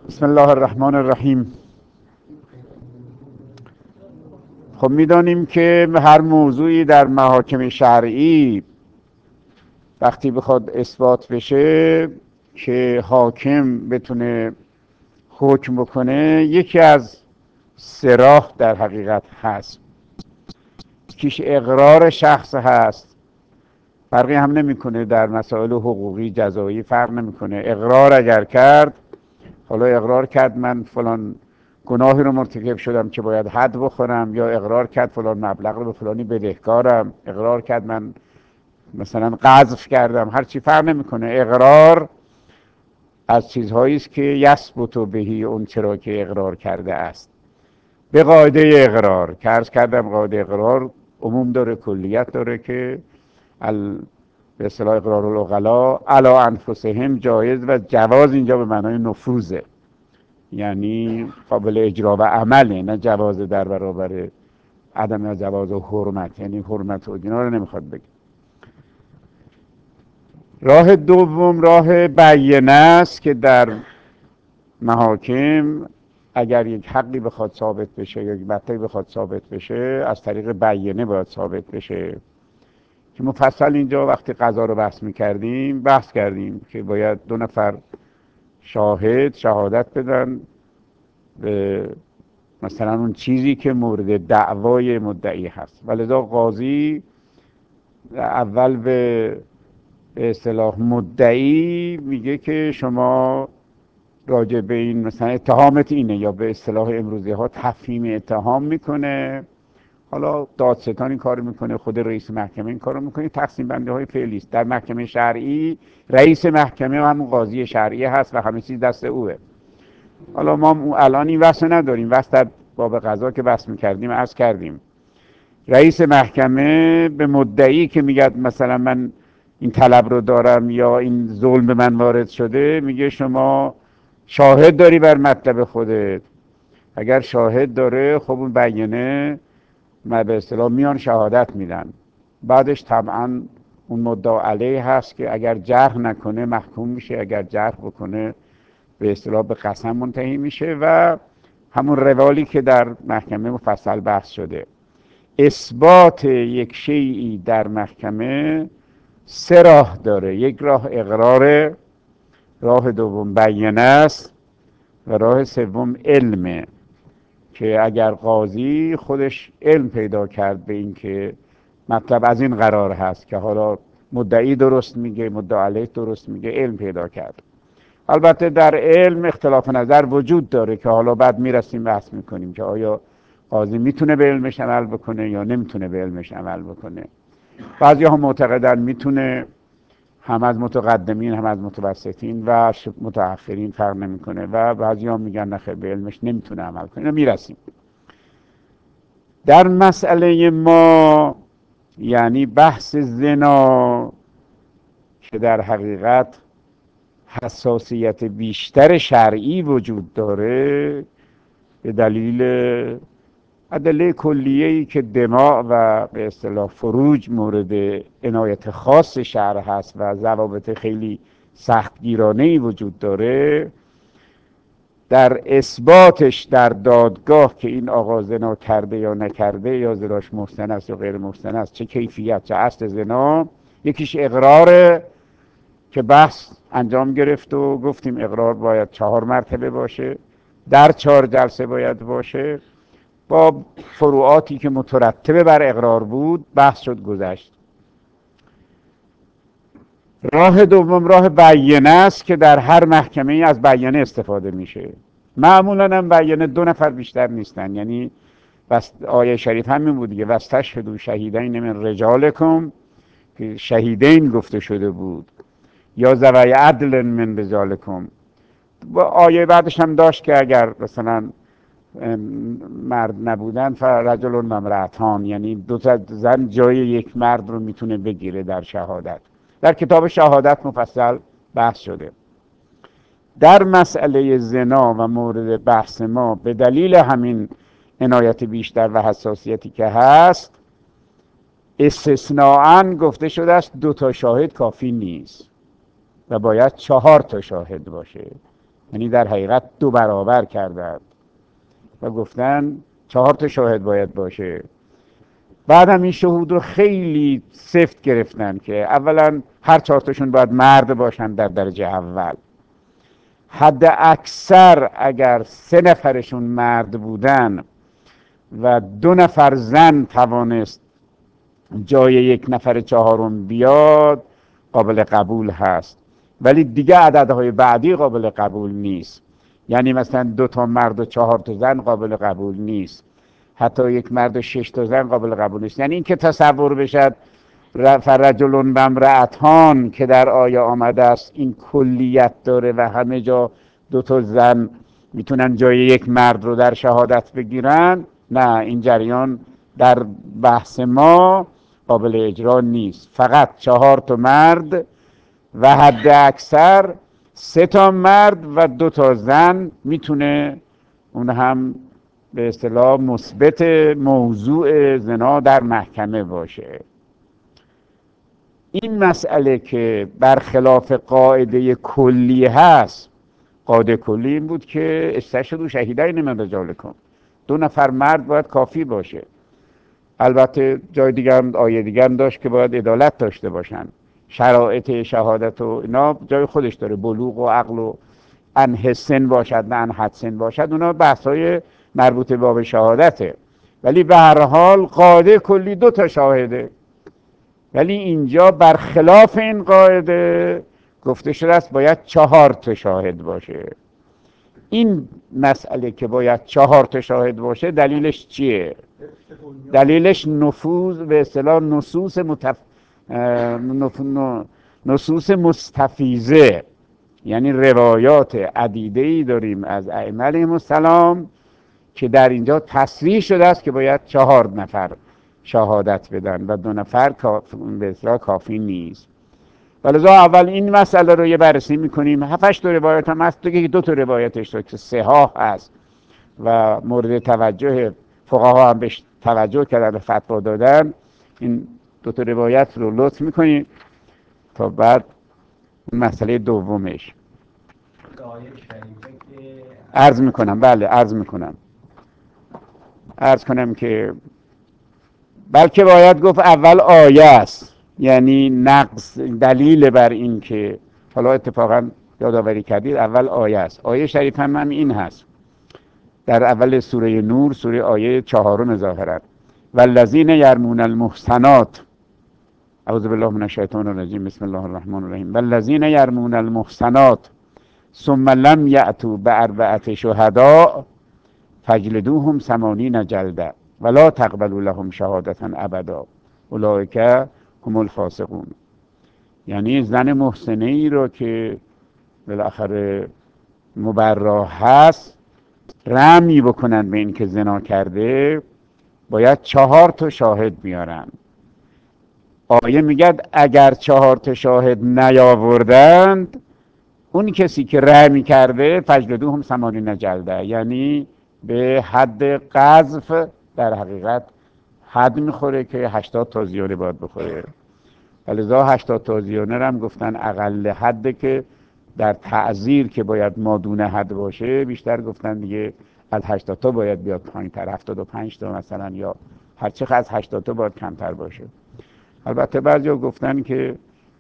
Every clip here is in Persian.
بسم الله الرحمن الرحیم. خب میدانیم که هر موضوعی در محاکم شرعی وقتی بخواد اثبات بشه که حاکم بتونه حکم بکنه، یکی از سه راه در حقیقت هست. یکیش اقرار شخص هست، فرقی هم نمیکنه در مسائل حقوقی جزایی، فرق نمیکنه. اقرار اگر کرد، حالا اقرار کرد من فلان گناهی رو مرتکب شدم که باید حد بخورم، یا اقرار کرد فلان مبلغ رو به فلانی بدهکارم، اقرار کرد من مثلا قذف کردم، هر چی فرق نمیکنه. اقرار از چیزهایی است که یثبت بهی اون چرا که اقرار کرده است. به قاعده اقرار که عرض کردم، قاعده اقرار عموم داره، کلیت داره که به اصطلاح اقرار العقلا علی انفسهم جایز، و جواز اینجا به معنای نفوذه، یعنی قابل اجرا و عمله، نه جواز در برابر عدم جواز و حرمت، یعنی حرمت و اینا رو نمیخواد بگه. راه دوم راه بیینه است که در محاکم اگر یک حقی بخواد ثابت بشه یا یک مطلبی بخواد ثابت بشه، از طریق بیینه باید ثابت بشه، که مفصل اینجا وقتی قضا رو بحث کردیم که باید دو نفر شاهد شهادت بدن به مثلا اون چیزی که مورد دعوای مدعی هست، ولذا قاضی اول به اصطلاح مدعی میگه که شما راجع به این مثلا اتهامت اینه، یا به اصطلاح امروزی ها تفهیم اتهام میکنه. حالا دادستان این کارو میکنه، خود رئیس محکمه این کارو میکنه. تقسیم بندی های فعلی است. در محکمه شرعی رئیس محکمه و همون قاضی شرعی هست و همه چیز دست اوه. حالا ما الان این وصف نداریم، وصف در باب قضا که بحث میکردیم عرض کردیم. رئیس محکمه به مدعی که میگه مثلا من این طلب رو دارم یا این ظلم به من وارد شده، میگه شما شاهد داری بر مطلب خودت؟ اگر شاهد داره، خب اون بیانه ما به اصطلاح میان شهادت میدن. بعدش طبعا اون مدعا علیه هست که اگر جرح نکنه محکوم میشه، اگر جرح بکنه به اصطلاح به قسم منتهی میشه، و همون روالی که در محکمه مفصل بحث شده. اثبات یک شیئی در محکمه سه راه داره. یک راه اقراره، راه دوم بیانه است، و راه سوم علمه، که اگر قاضی خودش علم پیدا کرد به این که مطلب از این قرار هست که حالا مدعی درست میگه، مدعا علیه درست میگه، علم پیدا کرد. البته در علم اختلاف نظر وجود داره که حالا بعد میرسیم بحث میکنیم که آیا قاضی میتونه به علمش عمل بکنه یا نمیتونه به علمش عمل بکنه. بعضی ها معتقدن میتونه، هم از متقدمین هم از متوسطین و متأخرین فرق نمیکنه، و بعضی ها میگن نخیر به علمش نمیتونه عمل کنه. میرسیم در مسئله ما، یعنی بحث زنا، که در حقیقت حساسیت بیشتر شرعی وجود داره به دلیل ادله کلیه‌ای که دماء و به اصطلاح فروج مورد عنایت خاص شرع هست و ضوابط خیلی سختگیرانه‌ای وجود داره. در اثباتش در دادگاه که این آقا زنا کرده یا نکرده، یا زناش محسن است یا غیر محسن است، چه کیفیت چه اصل زنا، یکیش اقراره که بحث انجام گرفت و گفتیم اقرار باید 4 مرتبه باشه، در 4 جلسه باید باشه، با فروعاتی که مترتبه بر اقرار بود بحث شد، گذشت. راه دوم راه بیانه است که در هر محکمه ای از بیانه استفاده میشه. معمولا هم بیانه 2 نفر بیشتر نیستن، یعنی آیه شریف همین بود دیگه، واستشهدوا شهیدین من رجالکم، که شهیدین گفته شده بود، یا ذوی عدل من رجالکم. و آیه بعدش هم داشت که اگر مثلا مرد نبودن فرجل و امرأتان، یعنی 2 تا زن جای یک مرد رو میتونه بگیره در شهادت. در کتاب شهادت مفصل بحث شده. در مسئله زنا و مورد بحث ما به دلیل همین عنایت بیشتر و حساسیتی که هست، استثناءً گفته شده است 2 تا شاهد کافی نیست و باید 4 تا شاهد باشه. یعنی در حقیقت 2 برابر کردند و گفتن 4 تا شاهد باید باشه. بعد هم این شهود رو خیلی سفت گرفتن که اولا هر 4 تاشون باید مرد باشن در درجه اول، حد اکثر اگر 3 نفرشون مرد بودن و 2 نفر زن توانست جای 1 نفر چهارم بیاد قابل قبول هست، ولی دیگه عددهای بعدی قابل قبول نیست. یعنی مثلا 2 تا مرد و 4 تا زن قابل قبول نیست، حتی 1 مرد و 6 تا زن قابل قبول نیست. یعنی این که تصور بشد فرجل و امرأتان که در آیه آمده است این کلیت داره و همه جا 2 تا زن میتونن جای 1 مرد رو در شهادت بگیرن، نه، این جریان در بحث ما قابل اجرا نیست. فقط 4 تا مرد و حد اکثر 3 تا مرد و 2 تا زن میتونه اون هم به اصطلاح مثبت موضوع زنا در محکمه باشه. این مسئله که برخلاف قاعده کلی هست، قاعده کلی این بود که استشهدوا شهیدین من رجالکم، 2 نفر مرد باید کافی باشه. البته جای دیگه هم آیه دیگه هم داشت که باید عدالت داشته باشن، شرایط شهادت و اینا جای خودش داره، بلوغ و عقل و انه سن باشد نه انحد سن باشد، اونا بحثای مربوط به باب شهادته. ولی به هر حال قاعده کلی 2 تا شاهده، ولی اینجا برخلاف این قاعده گفته شده است باید 4 تا شاهد باشه. این مسئله که باید 4 تا شاهد باشه دلیلش چیه؟ دلیلش نفوذ به اصطلاح نصوص مستفیضه، یعنی روایات عدیده‌ای داریم از ائمه علیهم السلام که در اینجا تصریح شده است که باید 4 نفر شهادت بدن و 2 نفر به اصطلاح کافی نیست. ولذا اول این مسئله رو یه بررسی میکنیم. 7-8 تا روایت هم هست که 2 تا روایتش رو که صحاح هست و مورد توجه فقها هم بهش توجه کردن و فتوا دادن، این 2 تا روایت رو لطف میکنیم تا بعد مسئله دومش عرض میکنم. بله عرض کنم که بلکه باید گفت اول آیه است، یعنی نقص دلیل بر این که حالا اتفاقا یادآوری کردید اول آیه است. آیه شریف هم این هست در اول سوره نور، سوره آیه 4 ظاهرا، والذین یرمون المحصنات، اعوذ بالله من الشیطان الرجیم، بسم الله الرحمن الرحیم، والذین یرمون المحصنات ثم لم یأتوا بأربعة شهداء فاجلدوهم 80 جلده ولا تقبلوا لهم شهادة ابدا اولئک هم الفاسقون. یعنی زن محسنه ای رو که بالاخره مبرا هست رمی بکنن به این که زنا کرده، باید 4 تا شاهد بیارن. آیه میگد اگر 4 تا شاهد نیاوردند، اون کسی که رمی کرده فجلدوهم 80 جلده، یعنی به حد قذف در حقیقت حد میخوره که 80 تازیانه باید بخوره. ولذا 80 تازیانه هم گفتن اقل حده که در تعزیر که باید مادون حد باشه، بیشتر گفتن دیگه از 80 تا باید بیاد پایین تر، 75 تا مثلا، یا هرچه از 80 تا باید کمتر باشه. البته بعضی ها گفتن که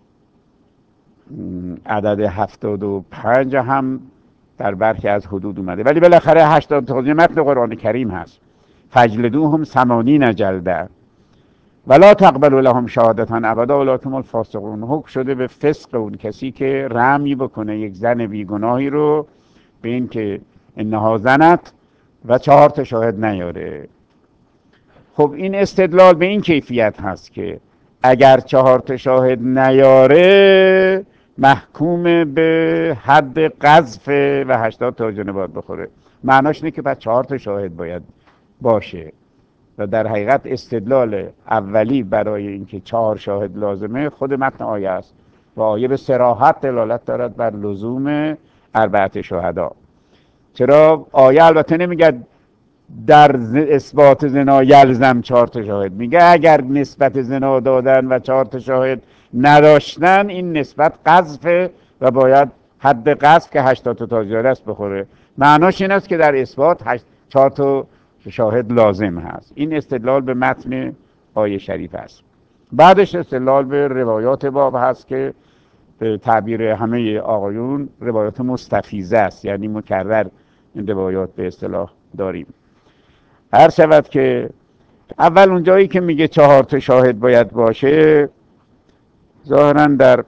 عدد 75 هم در برخی از حدود اومده، ولی بالاخره 80 تا متن قرآن کریم هست. فجلدوهم 80 جلده ولا تقبلوا لهم شهادة ابدا اولئک هم الفاسقون. حکم شده به فسق اون کسی که رمی بکنه یک زن بیگناهی رو به این که انها زنت و 4 تا شاهد نیاره. خب این استدلال به این کیفیت هست که اگر 4 تا شاهد نیاره محکوم به حد قذف و 80 تا جنه باید بخوره. معناش اینه که بعد 4 تا شاهد باید باشه و در حقیقت استدلال اولی برای اینکه 4 شاهد لازمه خود متن آیه است و آیه به صراحت دلالت دارد بر لزوم 4 شهدا. چرا آیه البته نمیگه در اثبات زنا یلزم 4 تا شاهد، میگه اگر نسبت زنا دادن و 4 تا شاهد نداشتن این نسبت قذف و باید حد قذف که 80 تا تاجر است بخوره. معناش این است که در اثبات 4 تا شاهد لازم هست. این استدلال به متن آیه شریف است. بعدش استدلال به روایات باب هست که به تعبیر همه آقایون روایات مستفیضه است، یعنی مکرر این روایات به اصطلاح داریم. هر شود که اول اون جایی که میگه 4 تا شاهد باید باشه، ظاهرا در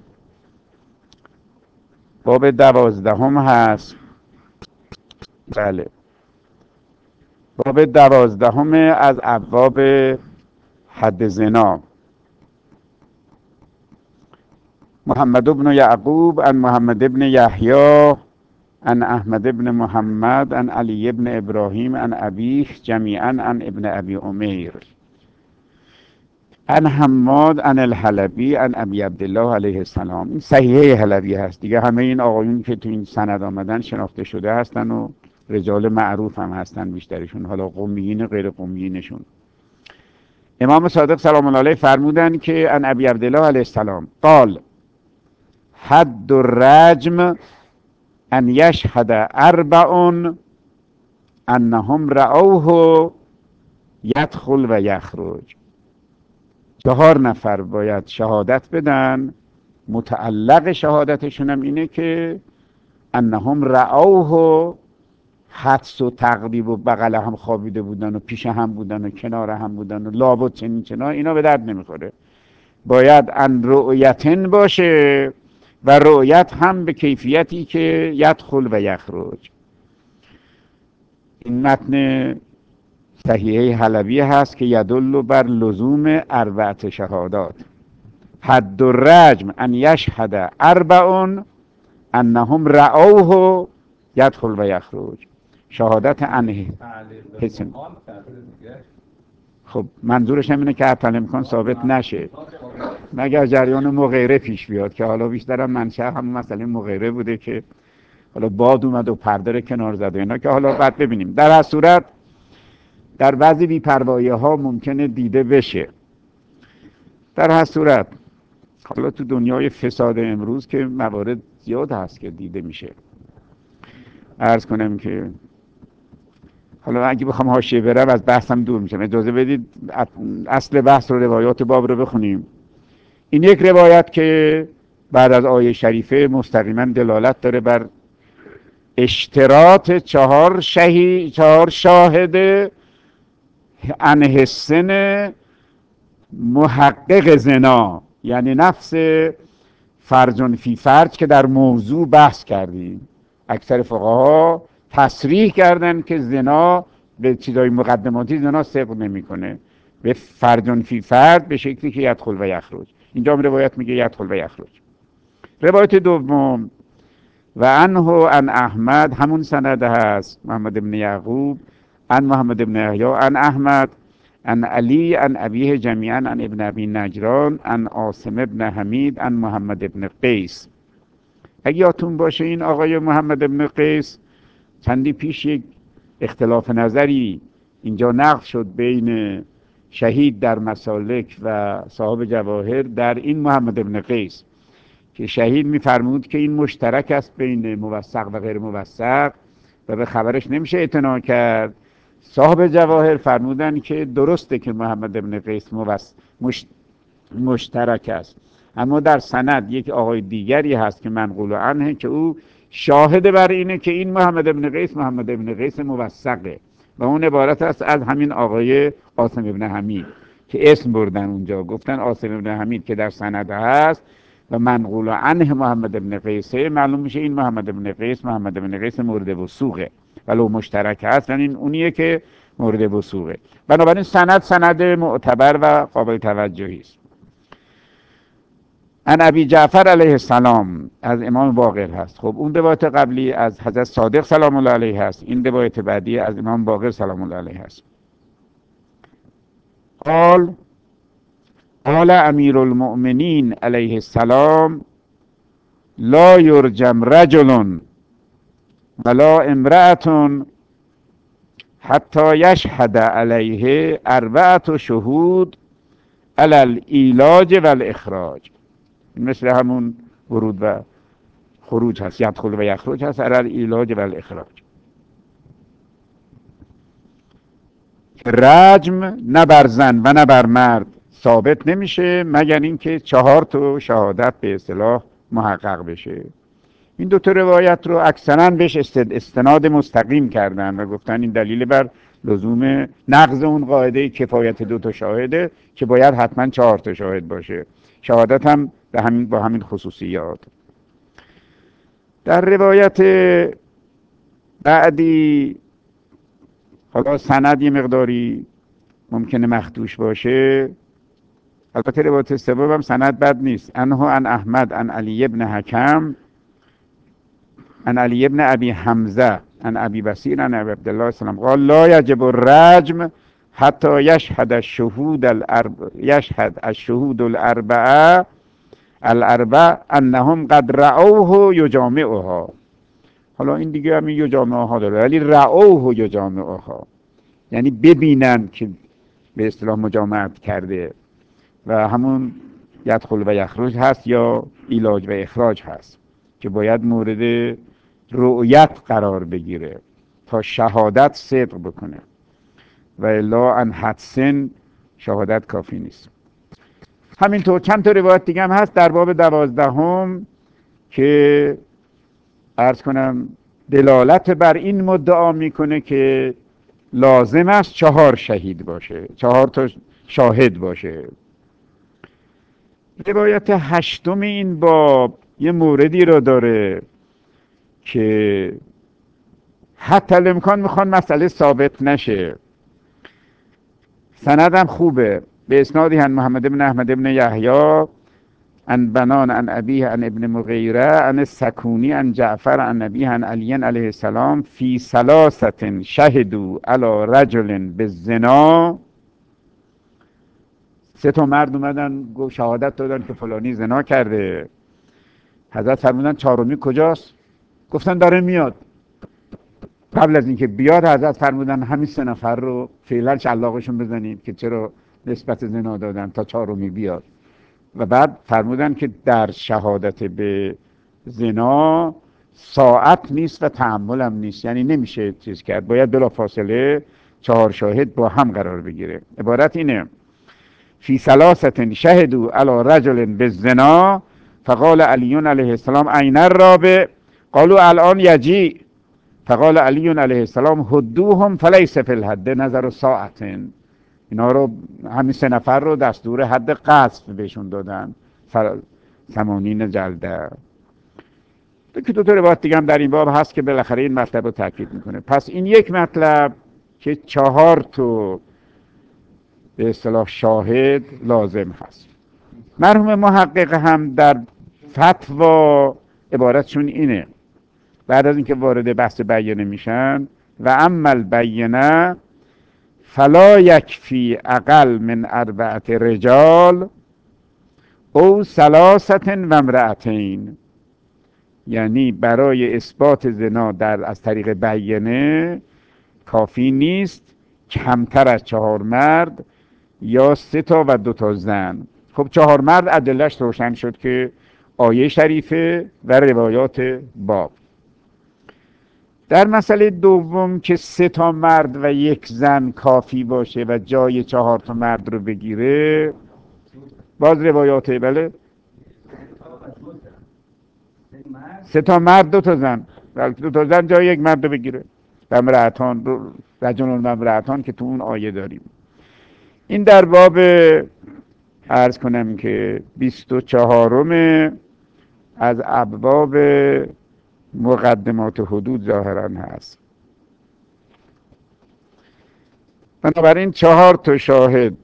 باب 12 هست. بله، باب 12 از ابواب حد زنا. محمد بن یعقوب عن محمد بن یحیی عن احمد بن محمد عن علی بن ابراهیم عن ابیه جمیعا عن ابن ابی عمیر عن حماد عن الحلبی عن ابی عبدالله علیه السلام. این صحیحه حلبی هست دیگه. همه این آقایون که تو این سند آمدن شناخته شده هستن و رجال معروف هم هستن بیشترشون، حالا قمیین غیر قمیینشون. امام صادق سلام الله علیه فرمودن که عن ابی عبدالله علیه السلام قال حد الرجم ان یشهد 4 انهم رأوه یدخل و یخرج. 4 نفر باید شهادت بدن، متعلق شهادتشون هم اینه که انهم رأوه، حدس و تقریب و بغل هم خوابیده بودن و پیش هم بودن و کنار هم بودن و لابد چنین چنا، اینا به درد نمیخوره. باید ان رؤیتن باشه و رؤیت هم به کیفیتی که یدخل و یخرج. این متن صحیحه حلبی هست که یدل بر لزوم 4 شهادات. حد الرجم ان یشهد 4 انهم رأوه یدخل و یخرج. شهادت انه حسن. خب منظورش هم اینه که حتی امکان ثابت نشه مگر جریان مغیره پیش بیاد، که حالا بیشترم منشأ همون مسئله مغیره بوده که حالا باد اومد و پرده رو کنار زد اینا، که حالا بعد ببینیم. در هر صورت در بعضی بی‌پروایی‌ها ممکنه دیده بشه. در هر صورت حالا تو دنیای فساد امروز که موارد زیاد هست که دیده میشه. عرض کنم که حالا اگه بخوام حاشیه برم از بحثم دور میشم، اجازه بدید اصل بحث رو، روایات باب رو بخونیم. این یک روایت که بعد از آیه شریفه مستقیما دلالت داره بر اشتراط 4 شاهد انه السن محقق زنا، یعنی نفس فرج فی فرج که در موضوع بحث کردیم. اکثر فقها تصریح کردن که زنا به چیزای مقدماتی زنا صدق نمیکنه، به فرج فی فرج به شکلی که یدخل و یخرج. اینجا روایت میگه یدخل و یخرج. روایت دوم و عنه عن احمد، همون سند هست، محمد بن یعقوب عن محمد بن یحیی عن احمد عن علی عن ابیه جمیعا عن ابن ابی نجران عن عاصم بن حمید عن محمد بن قیس. اگه یادتون باشه این آقای محمد بن قیس چندی پیش یک اختلاف نظری اینجا نقل شد بین شهید در مسالک و صاحب جواهر در این محمد بن قیس، که شهید میفرمود که این مشترک است بین موثق و غیر موثق و به خبرش نمیشه اعتنا کرد. صاحب جواهر فرمودن که درسته که محمد بن قیس مشترک است، اما در سند یک آقای دیگری هست که منقول عنه که او شاهد بر اینه که این محمد بن قیس محمد بن قیس موثقه و اون عبارت است از همین آقای عاصم بن حمید که اسم بردن اونجا، گفتن عاصم بن حمید که در سند هست و منقول عنه محمد بن قیس، معلوم میشه این محمد بن قیس محمد بن قیس مورد وثوقه، ولو مشترک هست یعنی اونیه که مورد وثوقه. بنابراین سند معتبر و قابل توجهی است. عن ابی جعفر علیه السلام، از امام باقر هست. خب اون روایت قبلی از حضرت صادق سلام الله علیه هست، این روایت بعدی از امام باقر سلام الله علیه هست. قال امیر المؤمنین علیه السلام لا یرجم رجل ولا امرأة حتی یشهد علیه 4 شهود علی الایلاج و الاخراج. مثل همون ورود و خروج هست، یدخل و یخرج هست، علی الایلاج و الاخراج. رجم نه بر زن و نه بر مرد ثابت نمیشه مگر اینکه 4 تا شهادت به اصطلاح محقق بشه. این دو تا روایت رو اکثرا بهش استناد مستقیم کردن و گفتن این دلیل بر لزوم نقض اون قاعده کفایت 2 تا شاهده که باید حتما 4 تا شاهد باشه. شهادت هم با همین خصوصیات. در روایت بعدی حالا سند یه مقداری ممکنه مخدوش باشه، البته روایت سوم هم سند بد نیست. انه عن احمد عن علی ابن حکم عن علی ابن ابی حمزه عن ابی بصیر عن ابی عبدالله السلام قال لا یجب الرجم حتی یشهد الشهود الاربعه انهم قد رأوه یجامعها. حالا این دیگه همین یجامعها داره، ولی رأوه یجامعها یعنی ببینن که به اصطلاح مجامعت کرده و همون یدخل و یخرج هست یا ایلاج و اخراج هست که باید مورد رؤیت قرار بگیره تا شهادت صدق بکنه و الا ان حدسن شهادت کافی نیست. همینطور چند تا روایت دیگه هم هست در باب 12 که عرض کنم دلالت بر این مدعا میکنه که لازم است 4 شهید باشه، 4 تا شاهد باشه. روایت 8 این باب یه موردی رو داره که حتی الامکان میخوان مسئله ثابت نشه. سندم خوبه، به اسنادی عن محمد بن احمد بن یحیی عن بنان عن ابیه عن ابن مغیره عن السکونی عن جعفر عن ابیه عن علی علیه السلام فی 3 شهدوا علی رجل بالزنا. 3 تا مرد اومدن شهادت دادن که فلانی زنا کرده. حضرت فرمودن 4می کجاست؟ گفتن داره میاد. قبل از اینکه بیاد حضرت فرمودن همین 3 نفر رو فعلا شلاقشون بزنید که چرا نسبت زنا دادن تا 4می بیاد. و بعد فرمودن که در شهادت به زنا ساعت نیست و تحمل هم نیست، یعنی نمیشه چیز کرد، باید بلا فاصله 4 شاهد با هم قرار بگیره. عبارت اینه فی 3 شهدوا علی رجل بالزنا فقال علی علیه السلام این الرابع قالوا الان یجیء فقال علی علیه السلام هدوهم فلیس فی الحد نظر ساعت. اینا رو همین 3 نفر رو دستور حد قذف بهشون دادن، 80 جلده. دو تا روایت دیگه هم در این باب هست که بالاخره این مطلب رو تاکید میکنه. پس این یک مطلب که 4 تا به اصطلاح شاهد لازم هست. مرحوم محقق هم در فتوا عبارتشون اینه بعد از اینکه وارد بحث بیانه میشن و اما البینه فلا یکفی اقل من 4 رجال او 3 و امرأتین. یعنی برای اثبات زنا از طریق بیانه کافی نیست کمتر از 4 مرد یا 3 تا و 2 تا زن. خب 4 مرد ادله‌اش روشن شد که آیه شریفه و روایات باب. در مسئله دوم که 3 تا مرد و 1 زن کافی باشه و جای 4 تا مرد رو بگیره، باز روایات بله 3 تا مرد 2 تا زن، بلکه 2 تا زن جای 1 مرد رو بگیره. امرأتان رجل و امرأتان که تو اون آیه داریم. این در باب عرض کنم که 24 از ابواب مقدمات حدود ظاهرا هست. بنابراین 4 تا شاهد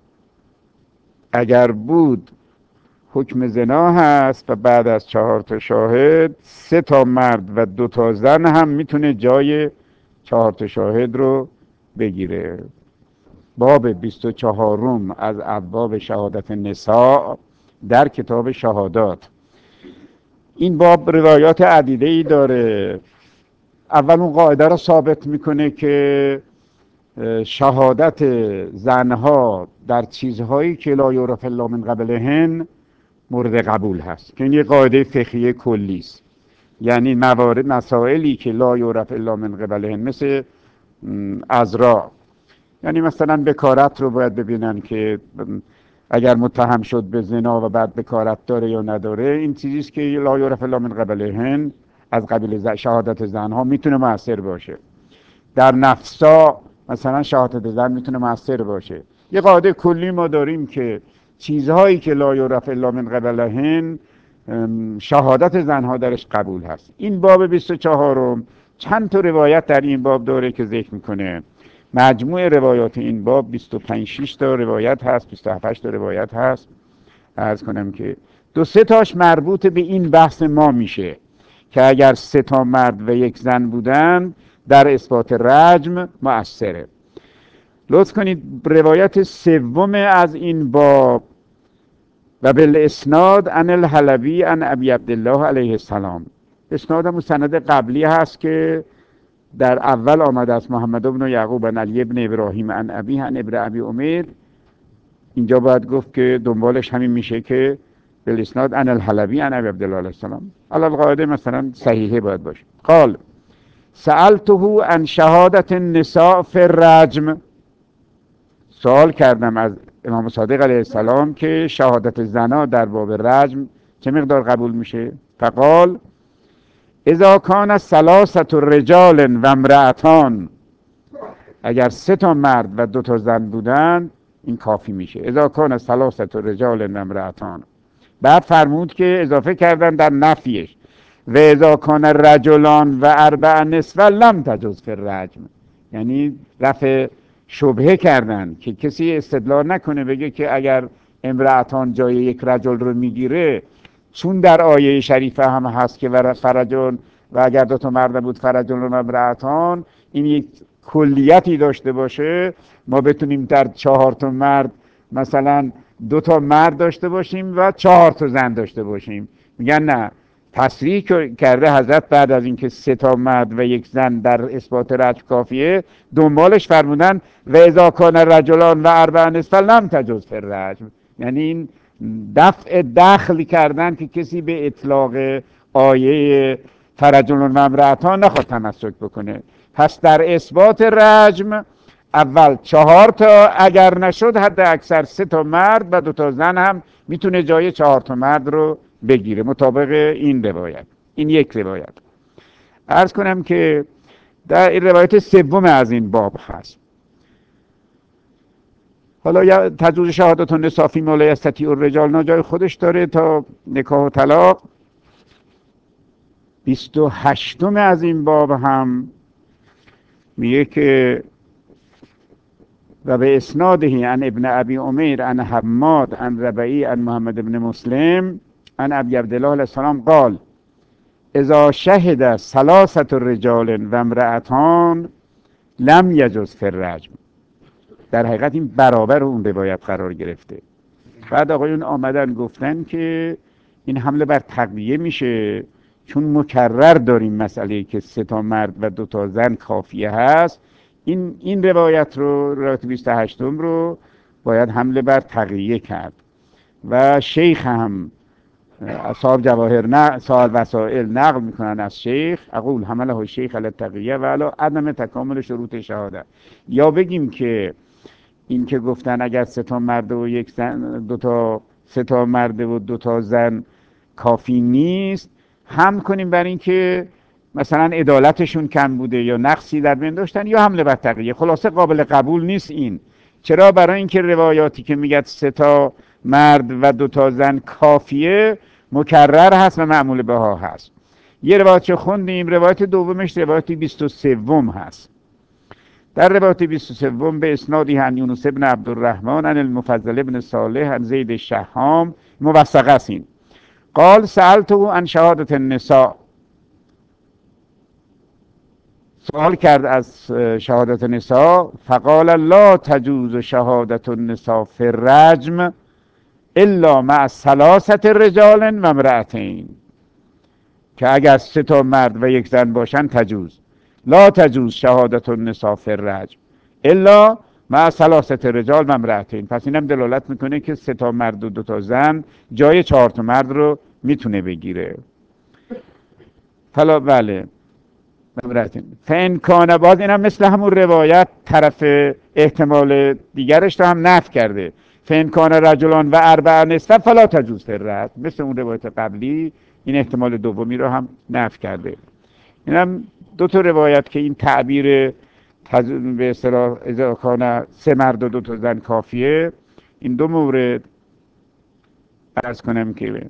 اگر بود حکم زنا هست و بعد از 4 تا شاهد 3 تا مرد و 2 تا زن هم میتونه جای 4 تا شاهد رو بگیره. باب 24 از ابواب شهادت نساء در کتاب شهادات. این باب روایات عدیده‌ای داره. اول اون قاعده رو ثابت میکنه که شهادت زنها در چیزهایی که لا یعرف الا من قبلهن مورد قبول هست، که این یه قاعده فقهی کلی است. یعنی موارد مسائلی که لا یعرف الا من قبلهن، مثل عذرا، یعنی مثلا بکارت رو باید ببینن که اگر متهم شد به زنا و بعد بکارت داره یا نداره، این چیزیست که لا یعرف الا من قبلهن، از قبیل شهادت زنها میتونه مؤثر باشه. در نفسا مثلا شهادت زن میتونه مؤثر باشه. یه قاعده کلی ما داریم که چیزهایی که لا یعرف الا من قبلهن شهادت زنها درش قبول هست. این باب 24 چند تا روایت در این باب داره که ذکر میکنه. مجموع روایات این باب 25-6 تا روایت هست، 27 تا روایت هست. عرض کنم که 2-3 تاش مربوط به این بحث ما میشه که اگر 3 تا مرد و 1 زن بودن در اثبات رجم مؤثره. لطف کنید روایت سوم از این باب و بالاسناد عن الحلبی عن ابی عبدالله علیه السلام، اسناد هم سند قبلی هست که در اول آمده از محمد بن یعقوب عن علی بن ابراهیم عن ابیه عن ابن ابی عمیر. اینجا باید گفت که دنبالش همین میشه که بالاسناد عن الحلبی عن ابی عبدالله علیه السلام، علی القاعده مثلا صحیحه باید باشه. قال سألته عن شهادت النساء فی الرجم، سوال کردم از امام صادق علیه السلام که شهادت زنا در باب رجم چه مقدار قبول میشه. فقال اذا کان 3 رجال و امرأتان، اگر 3 تا مرد و 2 تا زن بودن این کافی میشه. اذا کان 3 رجال و امرأتان. بعد فرمود که اضافه کردن در نفیش و اذا کان رجلان و 4 نسوه لم تجز فی الرجم، یعنی رفع شبهه کردن که کسی استدلال نکنه بگه که اگر امرأتان جای 1 رجل رو میگیره، چون در آیه شریفه هم هست که فرجل و اگر 2 تا مرد بود فرجل و امرأتان، این یک کلیتی داشته باشه، ما بتونیم در 4 تا مرد مثلا 2 تا مرد داشته باشیم و 4 تا زن داشته باشیم. میگن نه، تصریح کرده حضرت بعد از اینکه 3 تا مرد و 1 زن در اثبات رجم کافیه، دنبالش فرمودن و اذا کان رجلان و 4 نسوه لم تجز فی الرجم، یعنی این دفع دخل کردن که کسی به اطلاق آیه فرجل و امرأتان نخواد تمسک بکنه. پس در اثبات رجم اول 4 تا، اگر نشد حد اکثر 3 تا مرد و 2 تا زن هم میتونه جای 4 تا مرد رو بگیره مطابق این روایت. این یک روایت. عرض کنم که در این روایت سوم از این باب هست. حالا یا تجوز شهادت النساء فیما لا یستطیع الرجال جای خودش داره تا نکاح و طلاق. 28 از این باب هم میگه که و به اسناده عن ابن ابی عمیر عن حماد عن ربعی عن محمد بن مسلم عن ابی عبدالله علیه السلام قال اذا شهد 3 رجال و امرأتان لم یجز فی الرجم. در حقیقت این برابر اون روایت قرار گرفته. بعد آقایون آمدن گفتن که این حمله بر تقویه میشه، چون مکرر داریم مسئله که 3 تا مرد و 2 تا زن کافیه هست. این روایت رو، روایت 28 رو باید حمله بر تقویه کرد. و شیخ هم اصحاب جواهر صاحب وسائل نقل میکنن از شیخ اقول حمله شیخ علی التقیه و علی عدم تکامل شروط شهادت. یا بگیم که این که گفتن اگر 3 تا مرد و 1 زن، 3 تا مرد و 2 تا زن کافی نیست، هم کنیم بر این که مثلا عدالتشون کم بوده یا نقصی در بین داشتن، یا حمله بر تقیه. خلاصه قابل قبول نیست این. چرا؟ برای اینکه روایاتی که میگه 3 تا مرد و 2 تا زن کافیه مکرر هست و معمول بها هست. یه روایت چه خوندیم، روایت دومش روایت 23 هست. در روایت 23 به اسنادی عن یونس بن عبدالرحمن عن المفضل بن صالح عن زید الشحام موثقه است. این قال سألته عن شهادت النساء، سوال کرد از شهادت نساء. فقال لا تجوز شهادت النساء فی الرجم الا مع 3 رجال و امرأتین، که اگر 3 تا مرد و 1 زن باشن تجوز. لا تجوز شهادت النساء فی الرجم الا مع 3 رجال و امرأتین. پس اینم دلالت میکنه که 3 تا مرد و 2 تا زن جای 4 تا مرد رو میتونه بگیره. فلا بله فان کان، باز اینم مثل همون روایت طرف احتمال دیگرش رو هم نفی کرده. فان کان رجلان و اربع نسوه فلا تجوز فی الرد، مثل اون روایت قبلی این احتمال دومی رو هم نفی کرده. اینم دو تا روایت که این تعبیر به اصطلاح اذا کان سه مرد و دو تا زن کافیه، این دو مورد عرض کنم که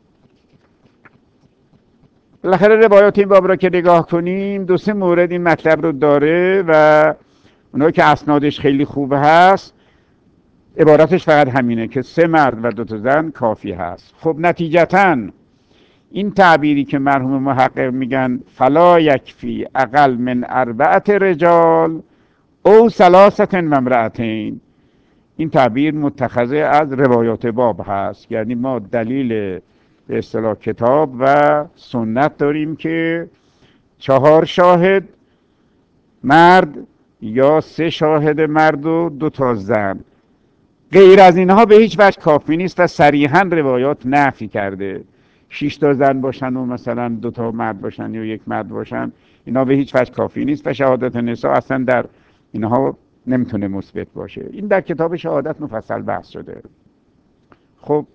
بالاخره روایات این باب را که نگاه کنیم دو سه مورد این مطلب رو داره و اونایی که اسنادش خیلی خوب هست عبارتش فقط همینه که سه مرد و دو تا زن کافی هست. خب نتیجتاً این تعبیری که مرحوم محقق میگن فلا یکفی اقل من اربعت رجال او ثلاثة و امرأتین، این تعبیر متخذه از روایات باب هست. یعنی ما دلیل به اصطلاح کتاب و سنت داریم که 4 شاهد مرد یا 3 شاهد مرد و 2 تا زن، غیر از اینها به هیچ وجه کافی نیست و صریحا روایات نفی کرده. 6 تا زن باشن و مثلا 2 تا مرد باشن یا 1 مرد باشن، اینا به هیچ وجه کافی نیست و شهادت نساء اصلا در اینها نمیتونه مثبت باشه. این در کتاب شهادت مفصل بحث شده. خب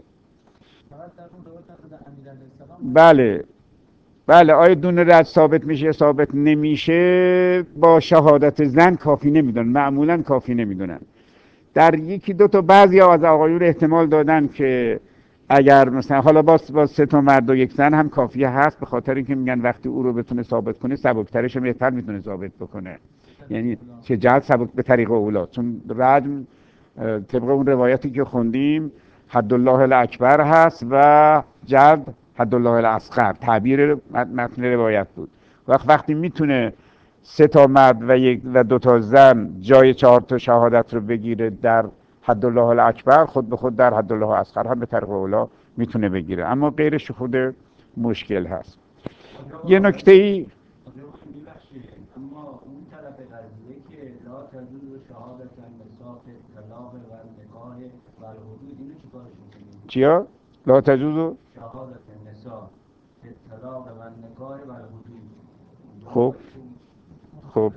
بله بله، آیا دون رد ثابت میشه ثابت نمیشه، با شهادت زن کافی نمیدونن، معمولا کافی نمیدونن. در یکی دو تا بعضی از آقایون احتمال دادن که اگر مثلا حالا با 3 تا مرد و 1 زن هم کافیه هست، به خاطر اینکه میگن وقتی او رو بتونه ثابت کنه سبکترش هم بهتر میتونه ثابت بکنه. یعنی چه جهت سبک به طریق اولا، چون رجم طبق اون روایتی که خوندیم حد الله الاکبر هست و جلد حد الله الاصغر، تعبیر متن روایت بود. وقتی میتونه 3 تا مرد و 2 تا زن جای 4 تا شهادت رو بگیره در حد الله الاکبر، خود به خود در حد الله الاصغر هم به طریق اولا میتونه بگیره، اما غیرش خود مشکل هست. یه نکته ای اما اون طرف قضیه که لا تجوز شهادت النساء فی الطلاق و النکاح و الحدود، اینو چیکارش میکنیم؟ چیا؟ لا تجوز شهادت النساء فی الطلاق و النکاح و الحدود. خب خب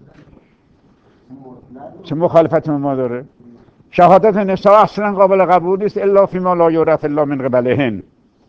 چه مخالفت ما داره؟ شهادت نساء اصلا قابل قبول نیست الا فیما لا یعرف الا من قبلهن.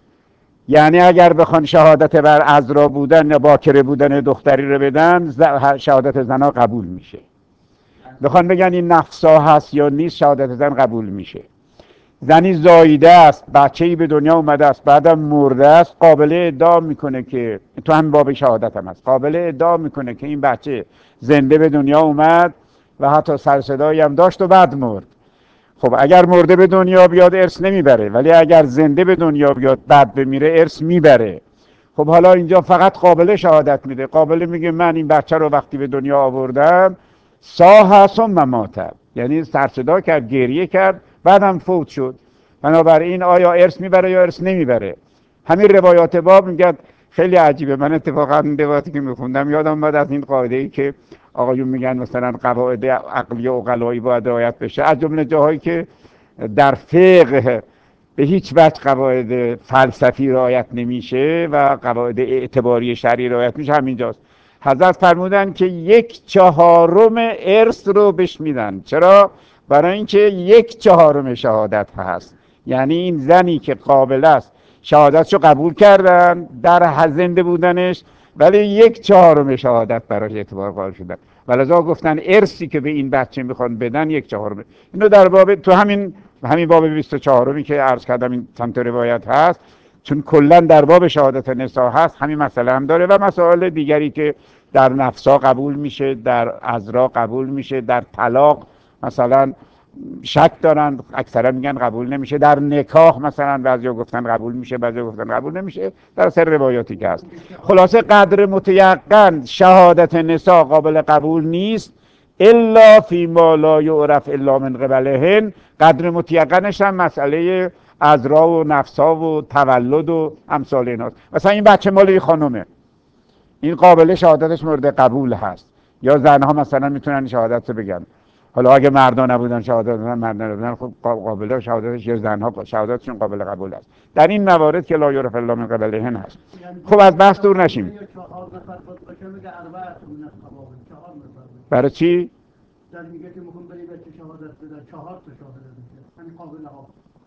یعنی اگر بخوان شهادت بر عذرا بودن یا باکره بودن دختری رو بدن، شهادت زنا قبول میشه. بخوان بگن این نفسا هست یا نیست، شهادت زن قبول میشه. زنی زاییده است، بچه‌ای به دنیا اومده است، بعدم مرده است، قابل ادعا میکنه که تو هم باب شهادت هم هست، قابل ادعا میکنه که این بچه زنده به دنیا اومد و حتی سر صدایی هم داشت و بعد مرد. خب اگر مرده به دنیا بیاد ارث نمیبره، ولی اگر زنده به دنیا بیاد بعد بمیره ارث میبره. خب حالا اینجا فقط قابل شهادت میده، قابل میگه من این بچه رو وقتی به دنیا آوردم ساه ثم مات، یعنی سر صدا کرد، گریه کرد، بعدم فوت شد. بنابراین آیا ارث میبره یا ارث نمیبره؟ همین روایات باب میگن خیلی عجیبه. من اتفاقا این روایاتی که میخوندم یادم اومد از این قاعده ای که آقایون میگن مثلا قواعد عقلی و عقلایی باید رعایت بشه، از جمله جاهایی که در فقه به هیچ وجه قواعد فلسفی رعایت نمیشه و قواعد اعتباری شرعی رعایت میشه، همینجاست. حضرت فرمودن که 1/4 ارث رو بهش میدن. چرا؟ برای اینکه 1/4 شهادت هست. یعنی این زنی که قابل است شهادتشو قبول کردن در زنده بودنش، ولی 1/4 شهادت براش اعتبار قائل شدن، ولذا گفتن ارثی که به این بچه میخوان بدن 1/4. اینو در باب تو همین باب 24 که عرض کردم این سمت روایت هست، چون کلا در باب شهادت نساء هست همین مسئله هم داره و مسائل دیگری که در نفسا قبول میشه، در عذرا قبول میشه، در طلاق مثلا شک دارن، اکثرا میگن قبول نمیشه، در نکاح مثلا بعضیا گفتن قبول میشه، بعضیا گفتن قبول نمیشه، در سر روایاتی که هست. خلاصه قدر متیقن شهادت نساء قابل قبول نیست الا فیما لا یعرف الا من قبلهن. قدر متیقنش هم مسئله عذرا و نفسا و تولد و امثال ایناست. مثلا این بچه مال خانومه، این قابل شهادتش مورد قبول هست، یا زنها مثلا میتونن شهادت رو بگن. حالا اگه مردا نبودن شهادت دادن، مردا نبودن، خب قابل شهادتش یا زنها شهادتشون قابل قبول است. در این موارد که لا یعرف الا من قبلهن هست. خب از بحث دور نشیم. برای چی؟ در میگه که میخوام بری بچه شهادت بدن 4 تا شهادت بده، همین قابل ها.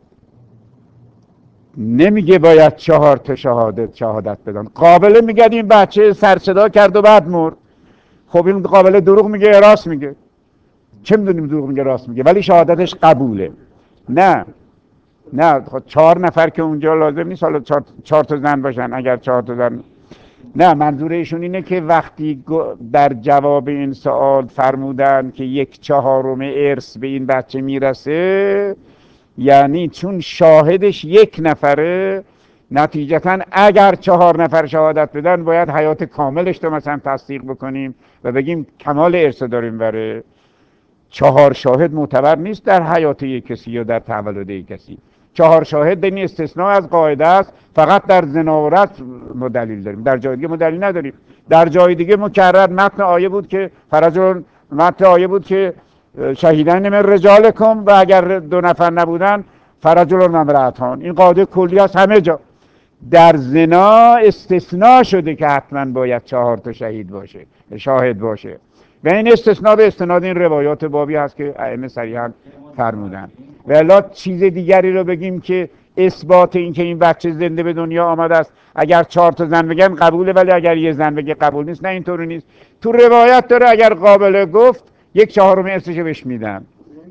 نمیگه باید 4 تا شهادت بدن. قابل میگه این بچه سر صدا کرد و بعد مرد. خب این قابل دروغ میگه یا راست میگه؟ چه میدونیم دروغ میگه راست میگه، ولی شهادتش قبوله. نه 4 نفر که اونجا لازم نیست حالا 4 تا زن باشن. اگر 4 تا زن، نه منظور ایشون اینه که وقتی در جواب این سوال فرمودن که 1/4 ارث به این بچه میرسه، یعنی چون شاهدش 1 نفره، نتیجتا اگر 4 نفر شهادت بدن باید حیات کاملش رو مثلا تصدیق بکنیم و بگیم کمال ارث داریم بره. 4 شاهد معتبر نیست در حیات یک کسی یا در تولد یک کسی. 4 شاهد این استثناء از قاعده است، فقط در زناورت ما دلیل داریم، در جای دیگه ما دلیل نداریم. در جای دیگه مکرر متن آیه بود که شهیدان من رجالکم و اگر 2 نفر نبودن فرجل و امرأتان. این قاعده کلی است همه جا. در زنا استثناء شده که حتما باید 4 تا شاهد باشه و این استثناء به استناد این روایات بابی هست که ائمه صریحا فرمودن. والا چیز دیگری رو بگیم که اثبات این که این بچه زنده به دنیا آمده است، اگر 4 تا زن بگن قبوله، ولی اگر یه زن بگه قبول نیست. نه اینطوری نیست. تو روایت داره اگر قابل گفت 1/4 ارثشو بهش میدن.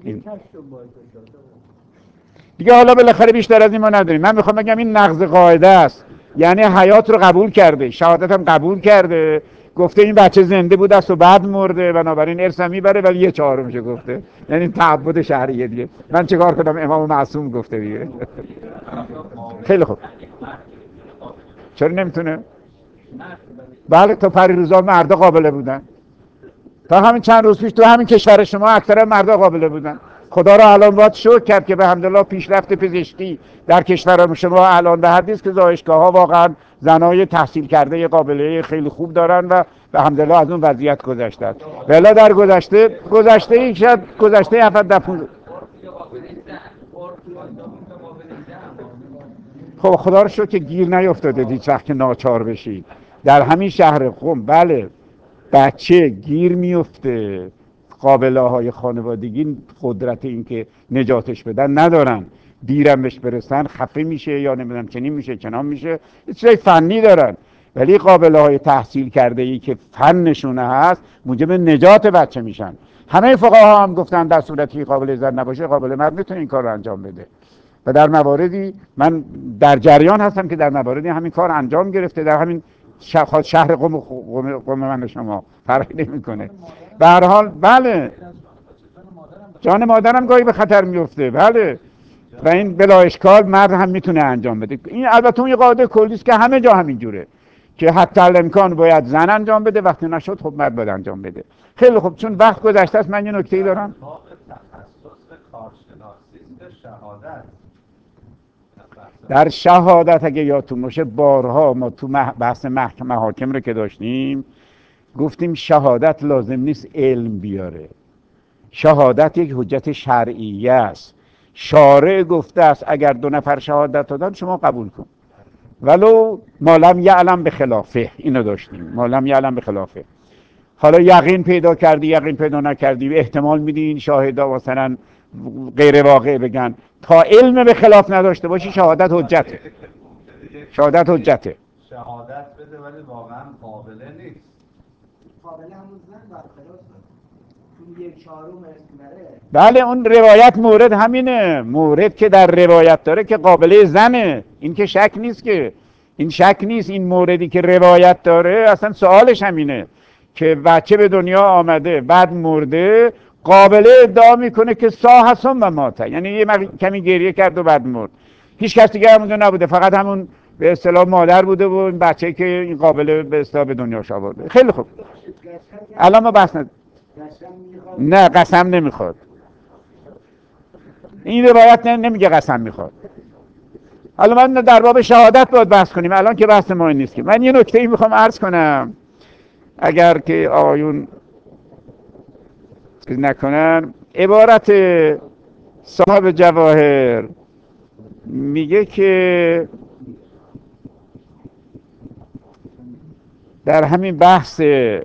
دیگه حالا بالاخره بیشتر از این ما نداریم. من میخوام بگم این نقض قاعده است، یعنی حیات رو قبول کرده، شهادت هم قبول کرده، گفته این بچه زنده بود است و بعد مرده، بنابراین ارث هم میبره، ولی 1/4 گفته. یعنی تعبد شرعیه دیگه. من چیکار کنم؟ امام معصوم گفته دیگه. خیلی خوب. چرا نمیتونه؟ بله تا پریروزا مردا قابل بودن. تا همین چند روز پیش تو همین کشور شما اکثر مردا قابل بودن. خدا را الان باید شکر کرد که به حمدالله پیشرفت پزشکی در کشور شما الان به حدی است که زایشگاه‌ها واقعا زنای تحصیل کرده قابلیت خیلی خوب دارن و به حمدالله از اون وضعیت گذشتن. ولی در گذشته 7 خب خدا رو شکر که گیر نیفتاده هیچ وقت که ناچار بشی. در همین شهر قم بله بچه گیر میفته، قابله های خانوادگی قدرت این که نجاتش بدن ندارن، دیرم بهش برسن خفه میشه یا نمیدونم چنین میشه چنان میشه، چیزای فنی دارن. ولی قابله های تحصیل کرده ای که فنشونه هست موجب نجات بچه میشن. همه فقها هم گفتن در صورتی که قابل زن نباشه قابل مرد میتونه این کار رو انجام بده و در مواردی من در جریان هستم که در مواردی همین کار انجام گرفته. در همین شهر قم من شما فرقی نمیکنه. به هر حال بله جان مادرم گاهی به خطر میفته، بله، و این بلا اشکال مرد هم میتونه انجام بده. این البته اون یه قاعده کلی است که همه جا همین جوره که حتی الامکان باید زن انجام بده، وقتی نشد خب مرد باید انجام بده. خیلی خوب، چون وقت گذشته است من یه نکته‌ای دارم. در شهادت اگه یادتون باشه بارها ما تو بحث محاکم رو که داشتیم گفتیم شهادت لازم نیست علم بیاره. شهادت یک حجت شرعیه است. شارع گفته است اگر 2 نفر شهادت دادن شما قبول کن، ولو ما لم یعلم به خلافه. اینو داشتیم، ما لم یعلم به خلافه. حالا یقین پیدا کردی یقین پیدا نکردی، احتمال میدی این شاهدا مثلا غیر واقع بگن، تا علم به خلاف نداشته باشی شهادت حجته. شهادت حجته. شهادت بده ولی واقعا قابله نیست. قابله همون زن برخلاف چون 1/4 بله اون روایت مورد همینه، مورد که در روایت داره که قابله زنه، این که شک نیست، که این شک نیست. این موردی که روایت داره اصلا سوالش همینه که بچه به دنیا آمده بعد مرده، قابله ادعا میکنه که سا ثم مات، یعنی یه کمی گریه کرد و بعد مرد. هیچ کس دیگه همونجا نبوده، فقط همون به اصطلاح مادر بوده و این بچه که این قابله به اصطلاح به دنیا آورده. خیلی خوب الان ما بحث نه قسم نمیخواد. این روایت نمیگه قسم میخواد. حالا من در باب شهادت باید بحث کنیم، الان که بحث ما این نیست. که من یه نکته‌ای میخوام عرض کنم اگر که آقایون نکنن. عبارت صاحب جواهر میگه که در همین بحث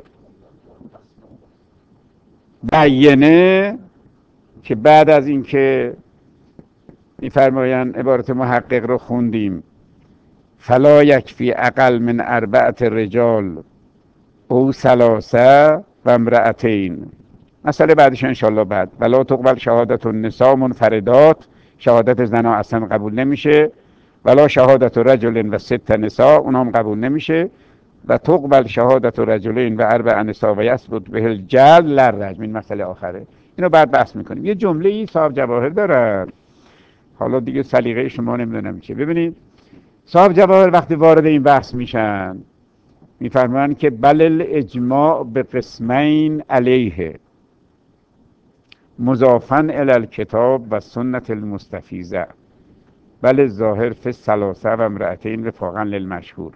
بیینه که بعد از اینکه میفرمایند عبارت محقق رو خوندیم، فلا یکفی اقل من 4 رجال او 3 و امرأتین. مسئله بعدش انشالله بعد. ولا تقبل شهادت النساء منفردات، شهادت زنها اصلا قبول نمیشه. ولا شهادت رجل و 6 نساء، اونام قبول نمیشه. و تقبل شهادت رجلین و 4 نساء و یثبت به الجلد لا الرجم. این مسئله آخره، اینو بعد بحث میکنیم. یه جمله ای صاحب جواهر دارن، حالا دیگه سلیقه شما نمیدونم چیه. ببینید صاحب جواهر وقتی وارد این بحث میشن میفرمایند که بل الاجماع به قسمین علیه مضافاً الی الکتاب و سنت المستفیضه بل ظاهر فی 3 و امرأتین وفاقاً للمشهور.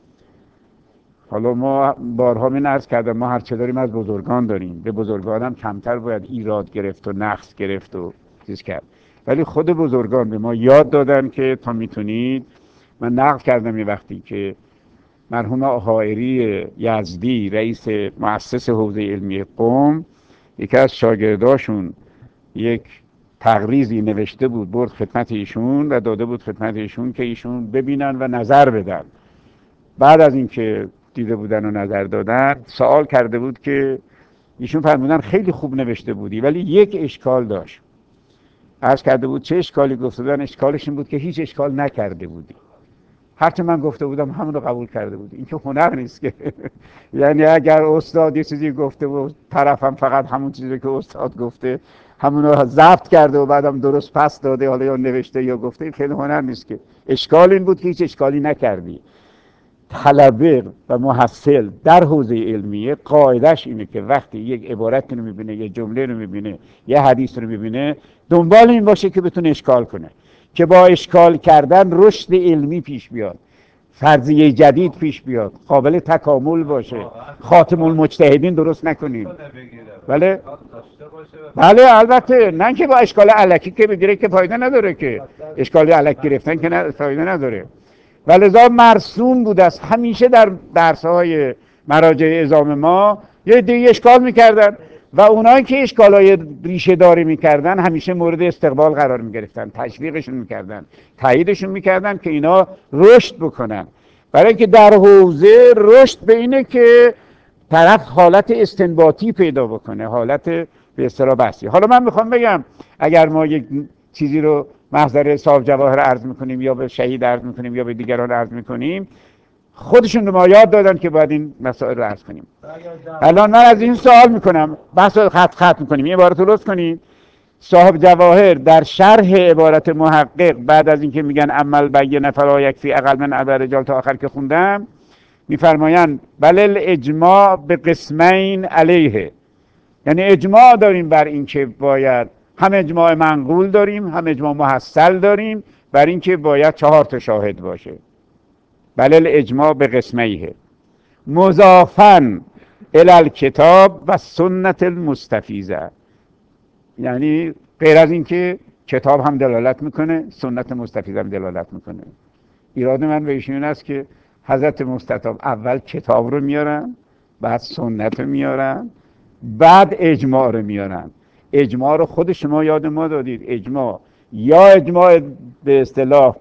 حالا ما بارها من عرض کردم ما هرچه داریم از بزرگان داریم، به بزرگان هم کمتر باید ایراد گرفت و نقص گرفت و چیز کرد، ولی خود بزرگان به ما یاد دادن که تا میتونید. من نقل کردم یه وقتی که مرحوم حائری یزدی رئیس مؤسس حوزه علمی قم یکی از شاگرداشون یک تقریضی نوشته بود، برد خدمت ایشون و داده بود خدمت ایشون که ایشون ببینن و نظر بدن. بعد از اینکه دیده بودن و نظر دادن سوال کرده بود که ایشون فرمودن خیلی خوب نوشته بودی ولی یک اشکال داشت. عرض کرده بود چه اشکالی؟ گفته بودن اشکالش این بود که هیچ اشکال نکرده بودی، هرچه من گفته بودم همون رو قبول کرده بودی. این که هنر نیست که یعنی اگر استاد یه چیزی گفته و طرفم فقط همون چیزی که استاد گفته همون رو ضبط کرده و بعدم درست پس داده، حالا یا نوشته یا گفته، این خیلی هنر نیست که. اشکال این بود که هیچ اشکالی نکردی. طلبه و محصل در حوزه علمیه قاعدش اینه که وقتی یک عبارت رو میبینه، یه جمله رو میبینه، یه حدیث رو میبینه، دنبال این باشه که بتونه اشکال کنه، که با اشکال کردن رشد علمی پیش بیاد، فرضیه جدید پیش بیاد، قابل تکامل باشه، خاتم المجتهدین درست نکنیم. بله بله البته، نه که با اشکال الکی که بگیره که فایده نداره، که اشکال الکی گرفتن که فایده نداره. ولذا مرسوم بود است همیشه در درس‌های مراجع اعظام ما یه دیگه اشکال میکردن و اونایی که اشکالای ریشه داری میکردن همیشه مورد استقبال قرار میگرفتن، تشویقشون میکردن، تاییدشون میکردن که اینا رشد بکنن، برای اینکه در حوزه رشد به اینه که طرف حالت استنباطی پیدا بکنه، حالت به اصطلاح بحثی. حالا من میخوام بگم اگر ما یک چیزی رو محضر صاحب جواهر عرض میکنیم یا به شهید عرض میکنیم یا به دیگران عرض میکنیم، خودشون به ما یاد دادن که باید این مسائل رو عرض کنیم. الان من از این سوال میکنم، بحث رو خط میکنیم، این عبارت رو لطف کنید. صاحب جواهر در شرح عبارت محقق بعد از اینکه میگن عمل بیینه فلا یکفی اقل من 4 رجال تا آخر که خوندم، میفرمایند بل الاجماع به قسمین علیه، یعنی اجماع داریم بر این که باید، هم اجماع منقول داریم هم اجماع محصل داریم بر این که باید 4 شاهد باشه. بل الاجماع به قسمیه مضافاً الی الکتاب و سنت المستفیضه، یعنی غیر از این که کتاب هم دلالت میکنه، سنت مستفیضه هم دلالت میکنه. ایراد من به ایشون است که حضرت مستطاب اول کتاب رو میارن، بعد سنت رو میارن، بعد اجماع رو میارن. اجماع رو خود شما یاد ما دادید، اجماع یا اجماع به اصطلاح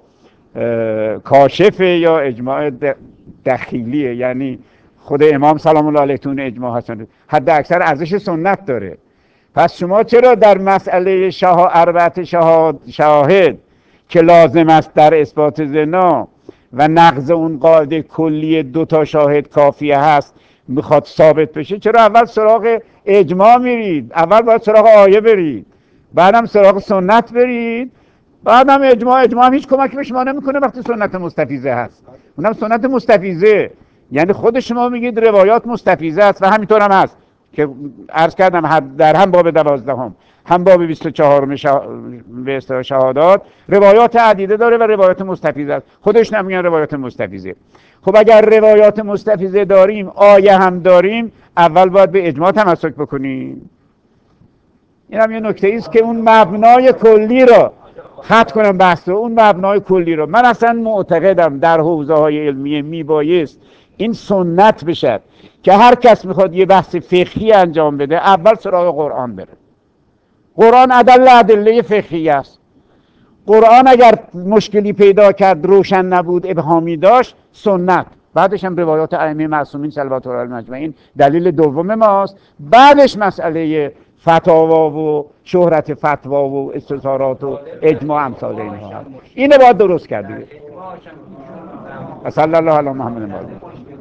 کاشفه یا اجماع دخیلیه، یعنی خود امام سلام الله علیه تون اجماع هستن، حد اکثر ارزش سنت داره. پس شما چرا در مسئله 4 شاهد که لازم است در اثبات زنا و نقض اون قاعده کلی 2 شاهد کافیه هست میخواد ثابت بشه، چرا اول سراغ اجماع میرید؟ اول باید سراغ آیه برید، بعدم سراغ سنت برید، بعدم اجماع هم هیچ کمکی به شما نمیکنه وقتی سنت مستفیضه هست. اونم سنت مستفیضه یعنی خود شما میگید روایات مستفیضه است و همینطور هم هست که عرض کردم در هم باب 12 هم باب 24 به اصطلاح شهادات روایات عدیده داره و روایات مستفیضه است، خودش نمیگن روایات مستفیضه. خب اگر روایات مستفیضه داریم، آیه هم داریم، اول باید به اجماع تمسک بکنیم. این هم یه نکته ایست که اون مبنای کلی رو خط کنم بحث رو، اون مبنای کلی رو من اصلا معتقدم در حوزه های علمیه میبایست این سنت بشه که هر کس میخواد یه بحث فقهی انجام بده اول سراغ قرآن بره. قرآن ادله فقهی است. قرآن اگر مشکلی پیدا کرد، روشن نبود، ابهامی داشت، سنت، بعدش هم روایات ائمه معصومین صلوات الله علیهم اجمعین دلیل دوم ماست، بعدش مسئله فتاوا و شهرت فتوا و استثارات و اجماع امثال اینها. اینو باید درست کرد دیگه. صلی الله علی محمد.